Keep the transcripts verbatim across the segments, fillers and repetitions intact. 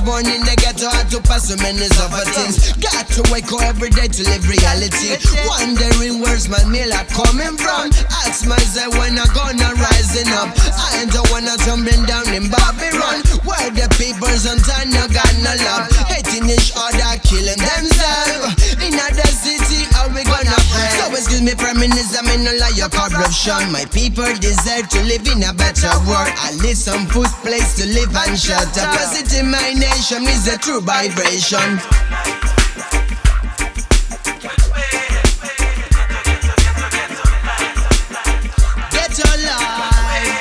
born in the ghetto, had to pass so many other things. Got to wake up every day to live reality. Wondering where's my meal are coming from. Ask myself when I gonna rising up. I ain't the one that's tumbling down in Babylon, where the people's on time no got no love. Hating each other, killing themselves. In other city, how we gonna pray? So excuse me, Prime Minister, me no like your corruption. My people deserve to live in a better world. At least some food, place to live and shelter. Cause in my nation is a true vibration. Get your life.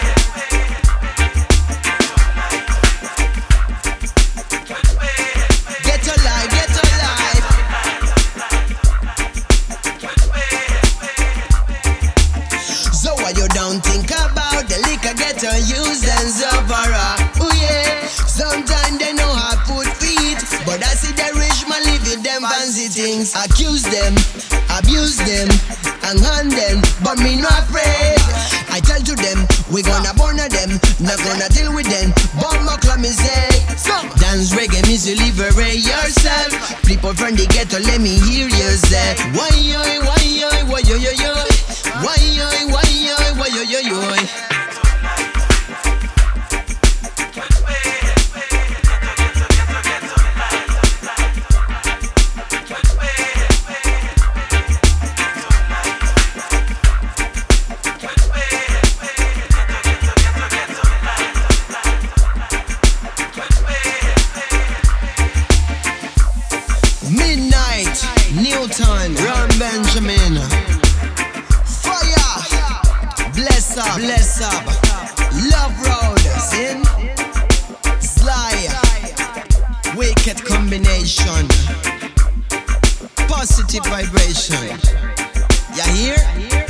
Get your life, get your life. So what you don't think about the liquor get your use and suffer. Oh yeah. Sometimes they know how food feed, but I see the rich man living them fancy things. Accuse them, abuse them, and hand them, but me not afraid. I tell to them, we gonna burn them, not gonna deal with them. Bomb my club me say, dance reggae music, liberate yourself. People from the ghetto, let me hear you say, why yo, why yo, why yo yo yo, why yo, why yo, why yo yo yo. Midnight, Newton, Ron Benjamin, Fire, Bless Up, Bless Up, Love Road, Sin, Sly, Wicked Combination, Positive Vibration. You hear?